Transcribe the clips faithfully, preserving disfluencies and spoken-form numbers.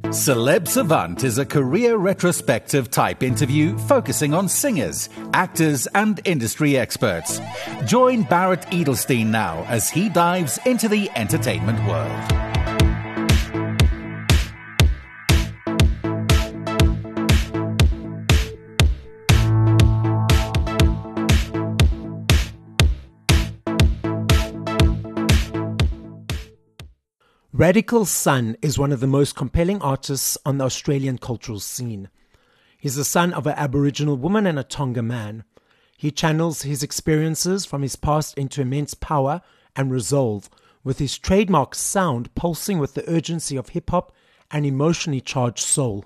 Celeb Savant is a career retrospective type interview focusing on singers, actors, and industry experts. Join Barrett Edelstein now as he dives into the entertainment world. Radical Sun is one of the most compelling artists on the Australian cultural scene. He's the son of an Aboriginal woman and a Tonga man. He channels his experiences from his past into immense power and resolve, with his trademark sound pulsing with the urgency of hip-hop and emotionally charged soul.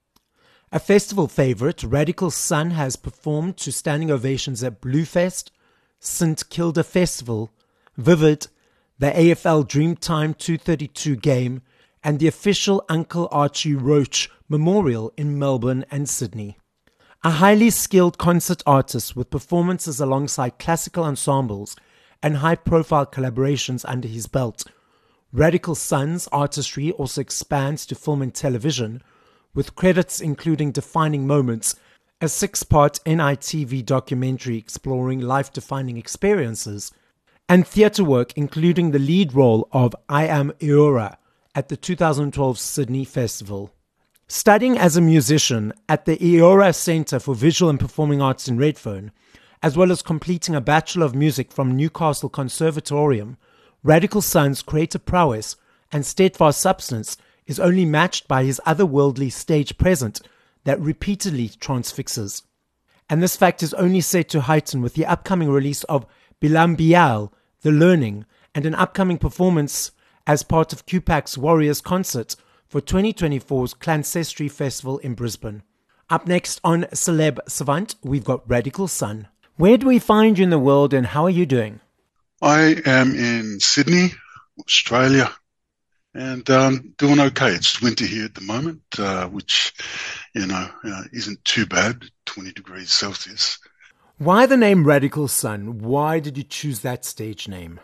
A festival favourite, Radical Sun has performed to standing ovations at Bluefest, St Kilda Festival, Vivid, the A F L Dreamtime two thirty-two game, and the official Uncle Archie Roach Memorial in Melbourne and Sydney. A highly skilled concert artist with performances alongside classical ensembles and high-profile collaborations under his belt, Radical Sun's artistry also expands to film and television, with credits including Defining Moments, a six-part N I T V documentary exploring life-defining experiences, and theatre work including the lead role of I Am Eora at the two thousand twelve Sydney Festival. Studying as a musician at the Eora Centre for Visual and Performing Arts in Redfern, as well as completing a Bachelor of Music from Newcastle Conservatorium, Radical Sun's creative prowess and steadfast substance is only matched by his otherworldly stage presence that repeatedly transfixes. And this fact is only set to heighten with the upcoming release of Bilambial, The Learning, and an upcoming performance as part of Q PAC's Warriors concert for twenty twenty-four's Clancestry Festival in Brisbane. Up next on Celeb Savant, we've got Radical Sun. Where do we find you in the world and how are you doing? I am in Sydney, Australia, and um, doing okay. It's winter here at the moment, uh, which, you know, uh, isn't too bad, twenty degrees Celsius. Why the name Radical Sun? Why did you choose that stage name?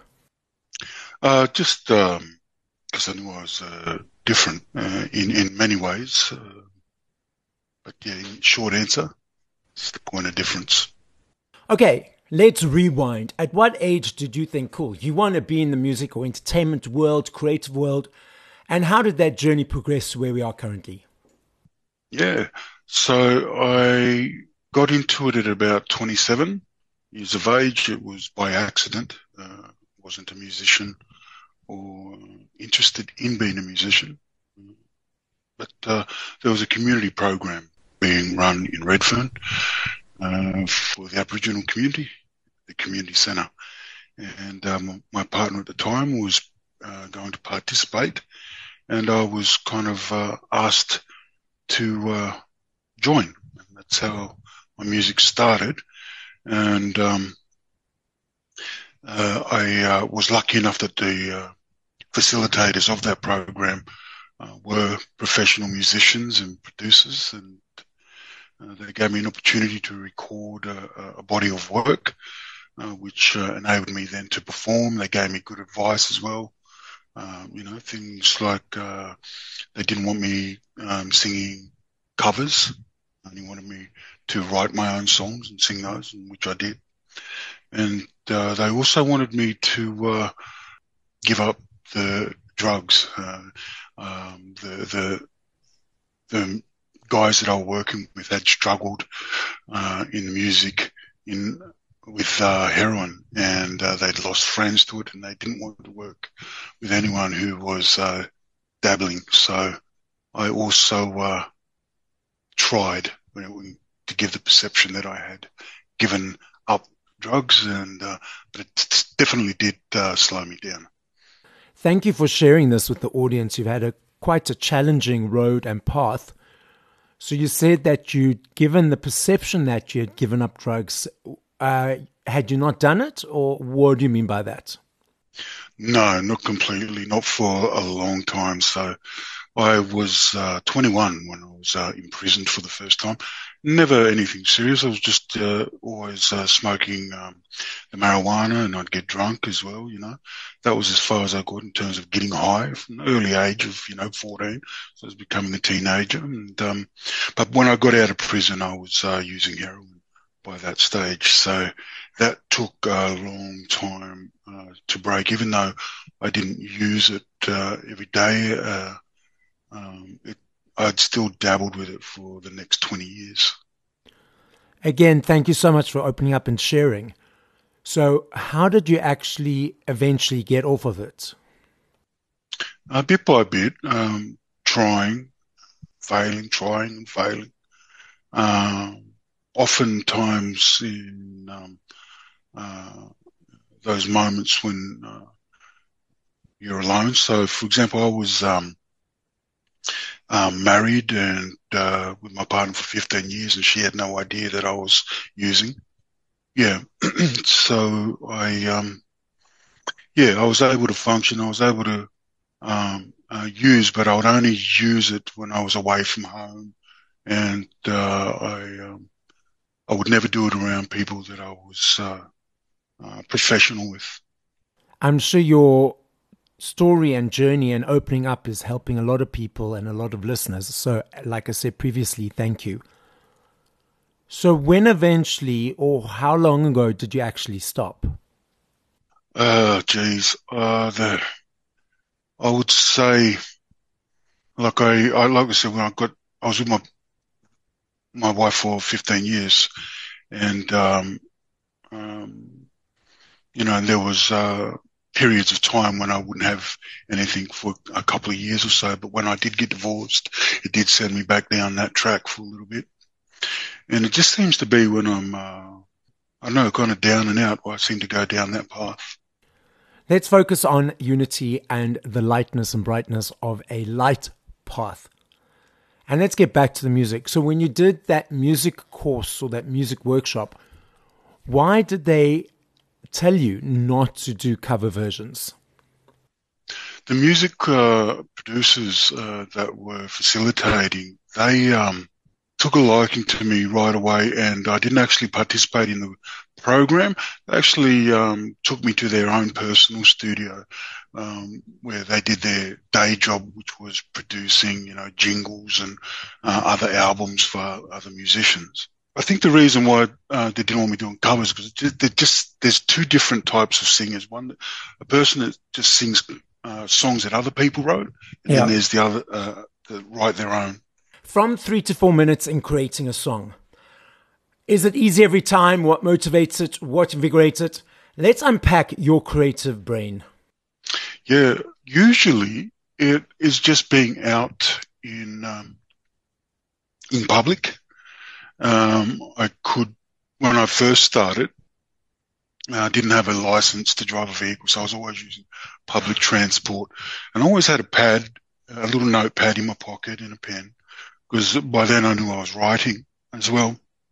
Uh, just um, because I knew I was uh, different uh, in, in many ways. Uh, but yeah, in short answer, it's the point of difference. Okay, let's rewind. At what age did you think, cool, you want to be in the music or entertainment world, creative world? And how did that journey progress to where we are currently? Yeah, so I got into it at about twenty-seven years of age. It was by accident. Uh, wasn't a musician or interested in being a musician. But uh, there was a community program being run in Redfern uh, for the Aboriginal community, the community centre. And um, my partner at the time was uh, going to participate, and I was kind of uh, asked to uh, join. And that's how my music started. And um, uh, I uh, was lucky enough that the uh, facilitators of that program uh, were professional musicians and producers, and uh, they gave me an opportunity to record a, a body of work, uh, which uh, enabled me then to perform. They gave me good advice as well. Um, you know, things like uh, they didn't want me um, singing covers. They wanted me to write my own songs and sing those, which I did. And uh, they also wanted me to uh, give up the drugs. Uh, um, the, the the guys that I was working with had struggled uh, in the music in with uh, heroin, and uh, they'd lost friends to it, and they didn't want to work with anyone who was uh, dabbling. So I also uh, tried you know, to give the perception that I had given up drugs, and uh, but it definitely did uh, slow me down. Thank you for sharing this with the audience. You've had a quite a challenging road and path. So you said that you'd given the perception that you had given up drugs. Uh, had you not done it, or what do you mean by that? No, not completely, not for a long time. So I was uh, twenty-one when I was uh, imprisoned for the first time. Never anything serious. I was just uh, always uh, smoking um, the marijuana, and I'd get drunk as well, you know. That was as far as I got in terms of getting high from an early age of, you know, fourteen. So I was becoming a teenager. And um, But when I got out of prison, I was uh, using heroin by that stage. So that took a long time uh, to break, even though I didn't use it uh, every day. Uh, um, it, I'd still dabbled with it for the next twenty years. Again, thank you so much for opening up and sharing. So how did you actually eventually get off of it? Uh, bit by bit, um, trying, failing, trying and failing. Um, oftentimes in um, uh, those moments when uh, you're alone. So, for example, I was um, um, married and uh, with my partner for fifteen years, and she had no idea that I was using. Yeah, so I, um, yeah, I was able to function. I was able to um, uh, use, but I would only use it when I was away from home, and uh, I, um, I would never do it around people that I was uh, uh, professional with. I'm sure your story and journey and opening up is helping a lot of people and a lot of listeners. So, like I said previously, thank you. So when eventually, or how long ago did you actually stop? Oh, geez. Uh, the, I would say, like I, I, like I said, when I got, I was with my, my wife for fifteen years, and, um, um, you know, there was, uh, periods of time when I wouldn't have anything for a couple of years or so. But when I did get divorced, it did send me back down that track for a little bit. And it just seems to be when I'm, uh, I don't know, kind of down and out, I seem to go down that path. Let's focus on unity and the lightness and brightness of a light path. And let's get back to the music. So when you did that music course or that music workshop, why did they tell you not to do cover versions? The music uh, producers uh, that were facilitating, they um, took a liking to me right away, and I didn't actually participate in the program. They actually um, took me to their own personal studio um, where they did their day job, which was producing, you know, jingles and uh, other albums for other musicians. I think the reason why uh, they didn't want me doing covers because just, just there's two different types of singers. One, a person that just sings uh, songs that other people wrote, and yeah. then there's the other uh, that write their own. From three to four minutes in creating a song, is it easy every time? What motivates it? What invigorates it? Let's unpack your creative brain. Yeah, usually it is just being out in um, in public. Um, I could, when I first started, I uh, didn't have a license to drive a vehicle, so I was always using public transport. And I always had a pad, a little notepad in my pocket and a pen, because by then I knew I was writing as well.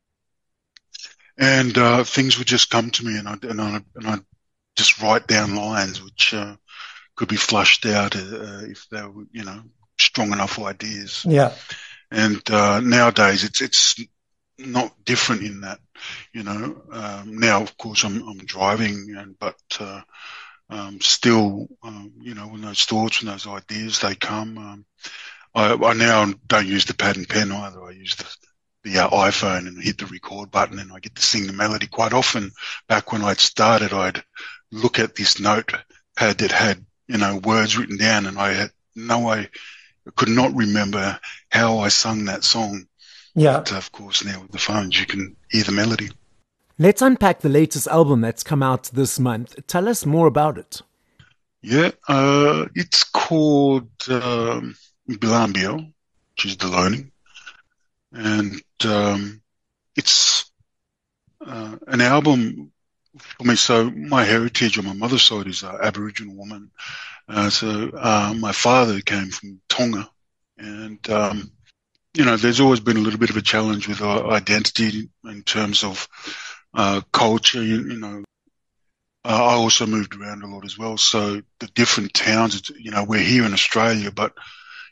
And uh, things would just come to me, and I'd, and I'd, and I'd just write down lines which uh, could be flushed out uh, if they were, you know, strong enough ideas. Yeah. And uh, nowadays it's it's not different in that, you know. Um, now, of course, I'm I'm driving, and but uh, um, still, um, you know, when those thoughts, when those ideas, they come. Um, I, I now don't use the pad and pen either. I use the the uh, iPhone and hit the record button, and I get to sing the melody. Quite often, back when I'd started, I'd look at this notepad that had, you know, words written down, and I had no way, I could not remember how I sung that song. Yeah. But of course, now with the phones, you can hear the melody. Let's unpack the latest album that's come out this month. Tell us more about it. Yeah, uh, it's called um, Bilambio, which is Delone. And um, it's uh, an album for me. So my heritage on my mother's side is uh, Aboriginal woman. Uh, so uh, my father came from Tonga, and um, you know, there's always been a little bit of a challenge with our identity in terms of uh, culture. You, you know, uh, I also moved around a lot as well. So the different towns, it's, you know, we're here in Australia, but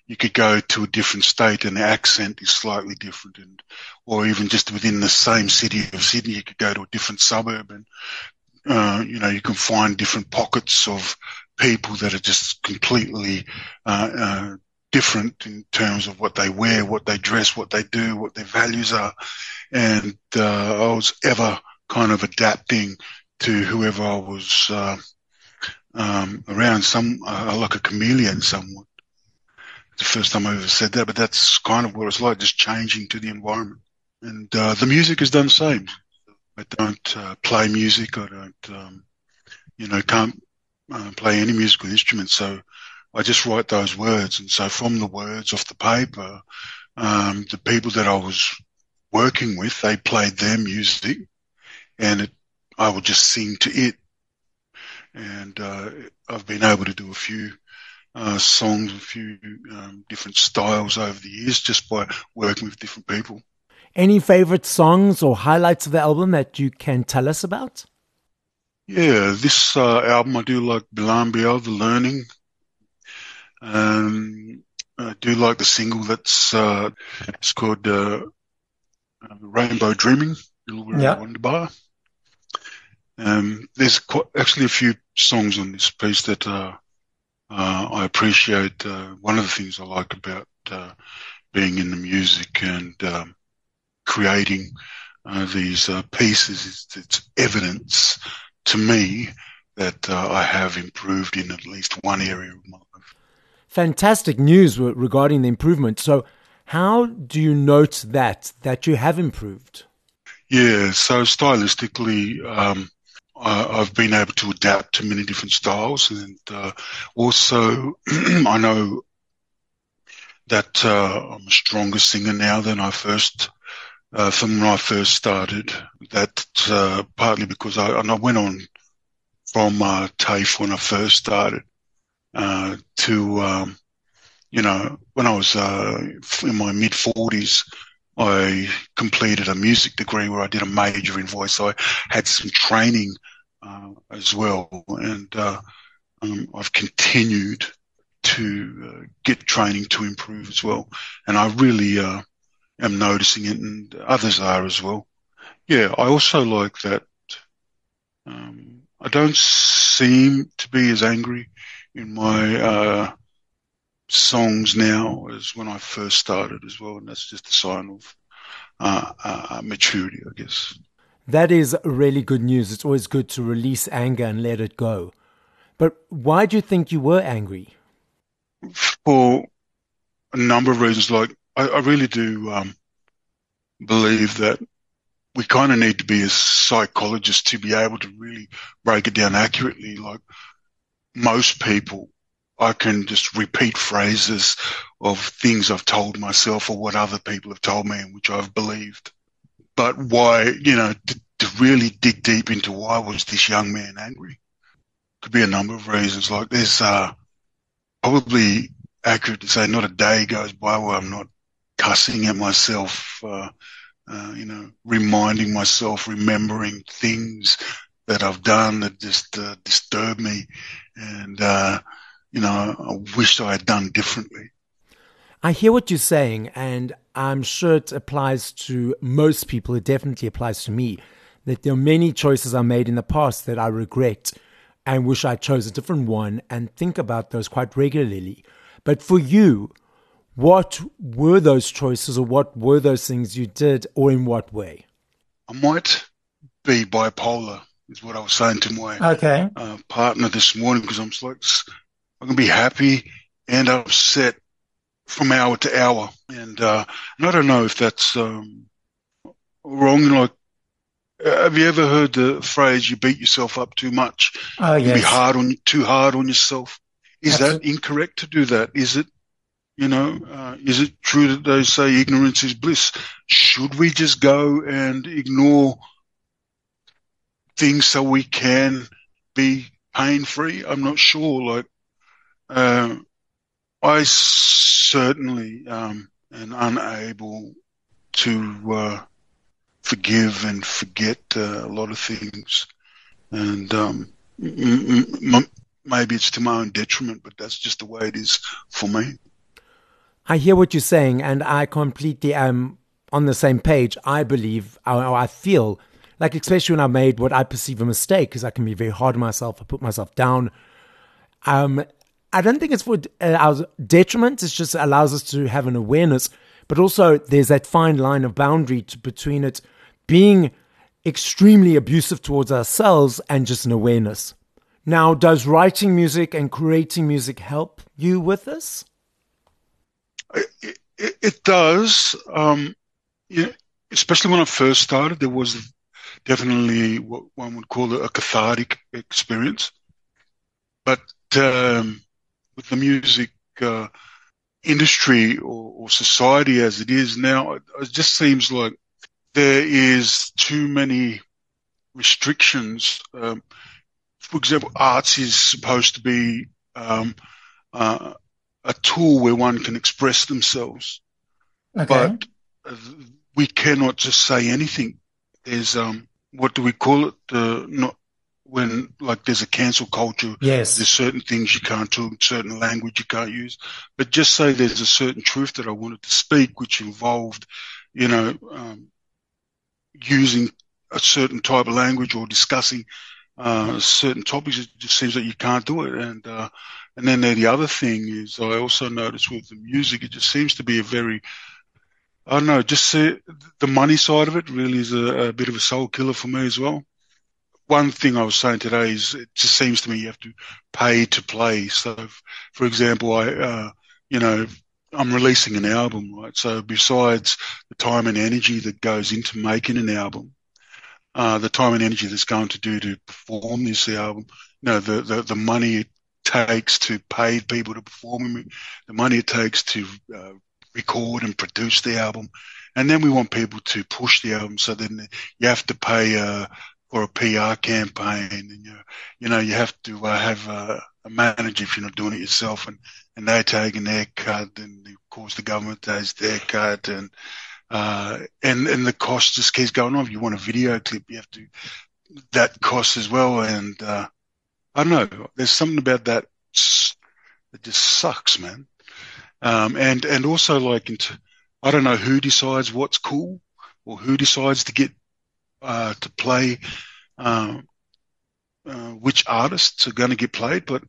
you could go to a different state and the accent is slightly different, and or even just within the same city of Sydney, you could go to a different suburb and, uh, you know, you can find different pockets of people that are just completely uh, uh, different in terms of what they wear, what they dress, what they do, what their values are. And uh, I was ever kind of adapting to whoever I was uh, um, around, some uh, like a chameleon somewhat. It's the first time I ever said that, but that's kind of what it's like, just changing to the environment. And uh, the music has done the same. I don't uh, play music. I don't, um, you know, can't uh, play any musical instrument. So I just write those words. And so from the words off the paper, um, the people that I was working with, they played their music, and it, I would just sing to it. And uh, I've been able to do a few uh, songs, a few um, different styles over the years just by working with different people. Any favorite songs or highlights of the album that you can tell us about? Yeah, this uh, album, I do like Bilan Biel, The Learning. Um, I do like the single that's uh, it's called uh, Rainbow Dreaming, yeah. Wonderbar. Um, there's quite, actually a few songs on this piece that uh, uh, I appreciate. Uh, one of the things I like about uh, being in the music and um, creating uh, these uh, pieces is it's evidence to me that uh, I have improved in at least one area of my life. Fantastic news regarding the improvement. So how do you note that, that you have improved? Yeah, so stylistically, um, I, I've been able to adapt to many different styles, and uh, also I know that uh, I'm a stronger singer now than I first, uh, from when I first started. That uh, partly because I, and I went on from uh, TAFE when I first started uh, to, um, you know, when I was uh, in my mid forties. I completed a music degree where I did a major in voice. So I had some training uh, as well, and uh, um, I've continued to uh, get training to improve as well. And I really uh, am noticing it, and others are as well. Yeah, I also like that um, I don't seem to be as angry in my uh songs now as when I first started as well, and that's just a sign of uh, uh, maturity, I guess. That is really good news. It's always good to release anger and let it go. But why do you think you were angry? For a number of reasons. Like, I, I really do um, believe that we kind of need to be a psychologist to be able to really break it down accurately. Like, most people, I can just repeat phrases of things I've told myself or what other people have told me and which I've believed. But why, you know, to, to really dig deep into why was this young man angry? Could be a number of reasons. Like, there's uh, probably accurate to say not a day goes by where I'm not cussing at myself, uh, uh, you know, reminding myself, remembering things that I've done that just uh, disturb me, and uh you know, I wish I had done differently. I hear what you're saying, and I'm sure it applies to most people. It definitely applies to me, that there are many choices I made in the past that I regret and wish I chose a different one, and think about those quite regularly. But for you, what were those choices, or what were those things you did, or in what way? I might be bipolar, is what I was saying to my okay. uh, partner this morning, because I'm like, I can be happy and upset from hour to hour. And, uh, and I don't know if that's um, wrong. Like, have you ever heard the phrase, you beat yourself up too much? Oh, you yes. be hard on, too hard on yourself. Is Absolutely. that incorrect to do that? Is it, you know, uh, is it true that they say ignorance is bliss? Should we just go and ignore things so we can be pain-free? I'm not sure. Like, Uh, I certainly um, am unable to uh, forgive and forget uh, a lot of things, and um, m- m- maybe it's to my own detriment, but that's just the way it is for me. I hear what you're saying, and I completely am on the same page. I believe, or I feel, like especially when I made what I perceive a mistake, because I can be very hard on myself, I put myself down. Um, I don't think it's for uh, our detriment. It just allows us to have an awareness, but also there's that fine line of boundary to, between it being extremely abusive towards ourselves and just an awareness. Now, does writing music and creating music help you with this? It, it, it does. Um, yeah, especially when I first started, there was definitely what one would call a cathartic experience. But um, with the music uh, industry or, or society as it is now, it, it just seems like there is too many restrictions. Um, for example, arts is supposed to be um, uh, a tool where one can express themselves, Okay. but uh, we cannot just say anything. There's um, what do we call it? Uh, not when like there's a cancel culture. Yes. There's certain things you can't talk, certain language you can't use. But just say there's a certain truth that I wanted to speak, which involved, you know, um, using a certain type of language or discussing uh, certain topics. It just seems that you can't do it. And uh, and then the other thing is, I also noticed with the music, it just seems to be a very, I don't know, just say the money side of it really is a, a bit of a soul killer for me as well. One thing I was saying today is it just seems to me you have to pay to play. So, for example, I, uh, you know, I'm releasing an album, right? So besides the time and energy that goes into making an album, uh, the time and energy that's going to do to perform this album, you know, the, the, the money it takes to pay people to perform it, the money it takes to uh, record and produce the album. And then we want people to push the album. So then you have to pay, uh, for a P R campaign, and you, you know, you have to uh, have a, a manager if you're not doing it yourself, and, and they're taking their cut, and of course the government takes their cut, and uh, and and the cost just keeps going on. If you want a video clip, you have to that costs as well, and uh, I don't know. There's something about that that just sucks, man. Um, and and also like into, I don't know who decides what's cool or who decides to get uh, to play. Um, uh, which artists are going to get played, but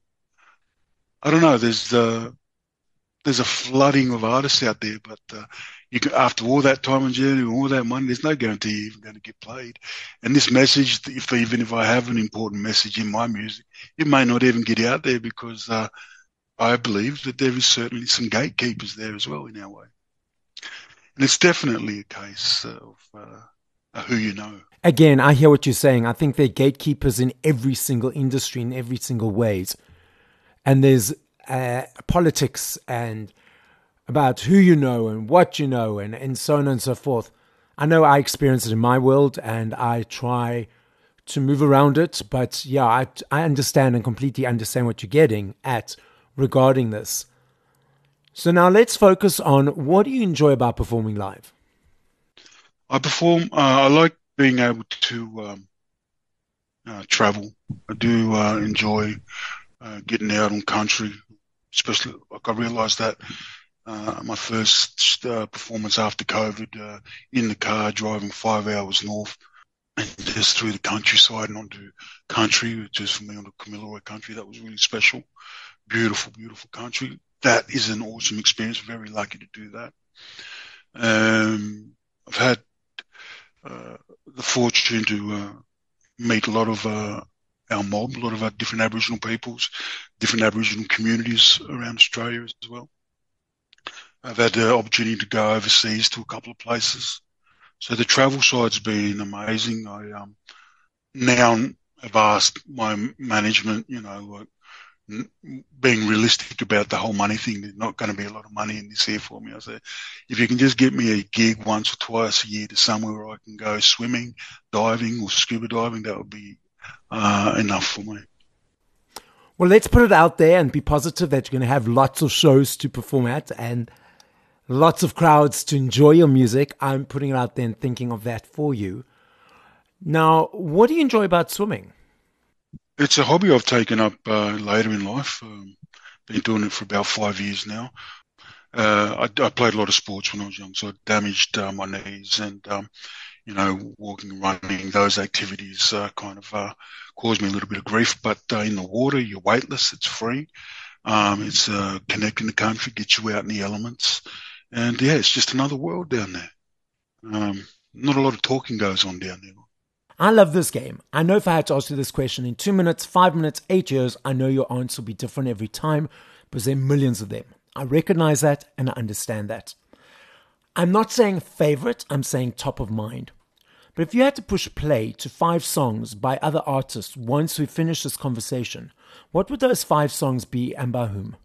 I don't know. There's uh, there's a flooding of artists out there, but uh, you can, after all that time and journey and all that money, there's no guarantee you're even going to get played. And this message, if even if I have an important message in my music, it may not even get out there because uh, I believe that there is certainly some gatekeepers there as well in our way, and it's definitely a case of uh, who you know. Again, I hear what you're saying. I think they're gatekeepers in every single industry, in every single ways. And there's uh, politics and about who you know and what you know and, and so on and so forth. I know I experience it in my world and I try to move around it. But yeah, I, I understand and completely understand what you're getting at regarding this. So now let's focus on what do you enjoy about performing live? I perform, uh, I like being able to um, uh, travel. I do uh, enjoy uh, getting out on country, especially like I realised that uh, my first uh, performance after COVID, uh, in the car driving five hours north and just through the countryside and onto country, which is for me on the Kamilaroi country. That was really special. Beautiful, beautiful country. That is an awesome experience. Very lucky to do that. Um, I've had Uh, the fortune to uh, meet a lot of uh, our mob, a lot of our different Aboriginal peoples, different Aboriginal communities around Australia as well. I've had the opportunity to go overseas to a couple of places. So the travel side's been amazing. I um, now have asked my management, you know, like, being realistic about the whole money thing, there's not going to be a lot of money in this here for me. I said, if you can just get me a gig once or twice a year to somewhere where I can go swimming, diving or scuba diving, that would be uh, enough for me. Well, let's put it out there and be positive that you're going to have lots of shows to perform at and lots of crowds to enjoy your music. I'm putting it out there and thinking of that for you. Now, what do you enjoy about swimming? It's a hobby I've taken up uh, later in life. Um, been doing it for about five years now. uh, I, I played a lot of sports when I was young, so I damaged uh, my knees, and um, you know, walking, running, those activities uh, kind of uh, caused me a little bit of grief. But uh, in the water, you're weightless, it's free, um, it's uh, connecting the country, gets you out in the elements, and yeah, it's just another world down there. Um, not a lot of talking goes on down there. I love this game. I know if I had to ask you this question in two minutes, five minutes, eight years, I know your answer will be different every time because there are millions of them. I recognize that and I understand that. I'm not saying favorite, I'm saying top of mind. But if you had to push play to five songs by other artists once we finish this conversation, what would those five songs be and by whom?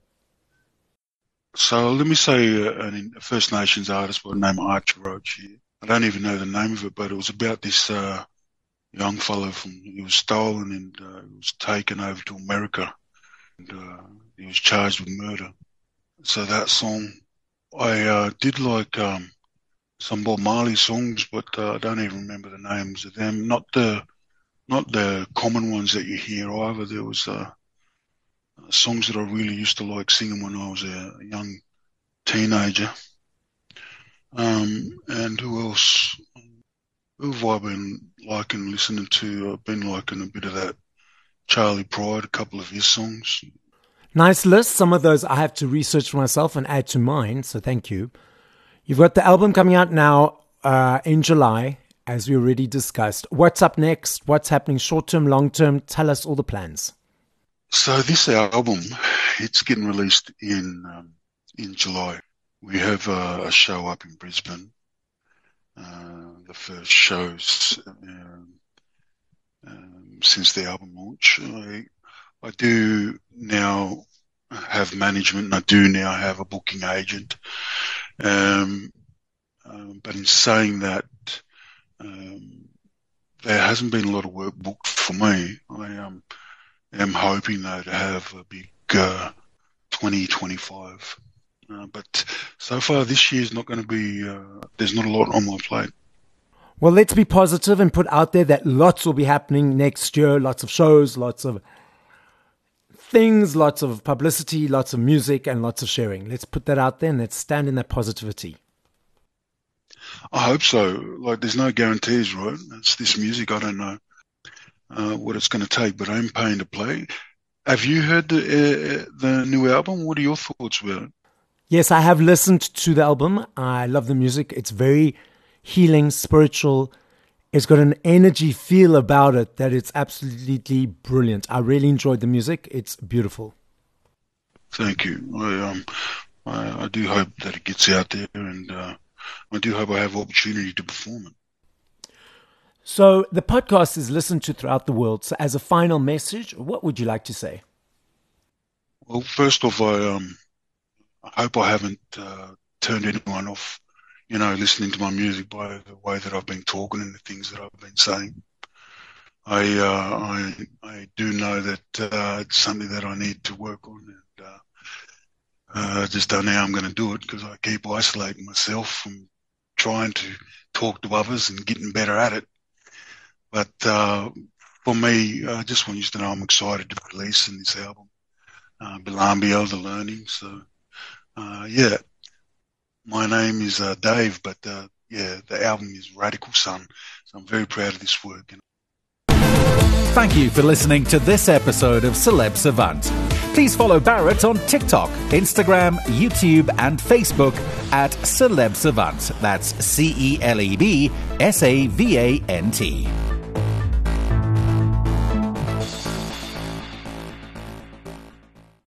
So let me say uh, a First Nations artist by the name of Archie Roach here. I don't even know the name of it, but it was about this uh, young fellow from, he was stolen and uh, he was taken over to America, and uh, he was charged with murder. So that song, I uh, did like um, some Bob Marley songs, but uh, I don't even remember the names of them. Not the not the common ones that you hear either. There was uh, songs that I really used to like singing when I was a young teenager. Um, and who else? Who have I been liking listening to? I've been liking a bit of that Charlie Pride, a couple of his songs. Nice list. Some of those I have to research for myself and add to mine, so thank you. You've got the album coming out now uh, in July, as we already discussed. What's up next? What's happening short-term, long-term? Tell us all the plans. So this album, it's getting released in um, in July. We have uh, a show up in Brisbane. Uh, the first shows um, um, since the album launch. I, I do now have management, and I do now have a booking agent. Um, um, but in saying that, um, there hasn't been a lot of work booked for me. I um, am hoping, though, to have a big uh, twenty twenty-five. Uh, but so far this year is not going to be, uh, there's not a lot on my plate. Well, let's be positive and put out there that lots will be happening next year. Lots of shows, lots of things, lots of publicity, lots of music, and lots of sharing. Let's put that out there and let's stand in that positivity. I hope so. Like, there's no guarantees, right? It's this music. I don't know uh, what it's going to take, but I'm paying to play. Have you heard the, uh, the new album? What are your thoughts about it? Yes, I have listened to the album. I love the music. It's very healing, spiritual. It's got an energy feel about it that it's absolutely brilliant. I really enjoyed the music. It's beautiful. Thank you. I, um, I, I do hope that it gets out there, and uh, I do hope I have opportunity to perform it. So the podcast is listened to throughout the world. So as a final message, what would you like to say? Well, first off, I um. I hope I haven't uh, turned anyone off, you know, listening to my music by the way that I've been talking and the things that I've been saying. I uh, I, I do know that uh, it's something that I need to work on, and uh, uh, I just don't know how I'm going to do it because I keep isolating myself from trying to talk to others and getting better at it. But uh, for me, I just want you to know I'm excited to release in this album, uh, Bilambio, The Learning. So. Uh, yeah, my name is uh, Dave, but uh, yeah, the album is Radical Sun, so I'm very proud of this work. Thank you for listening to this episode of Celeb Savant. Please follow Barrett on TikTok, Instagram, YouTube, and Facebook at Celeb Savant. That's C E L E B S A V A N T.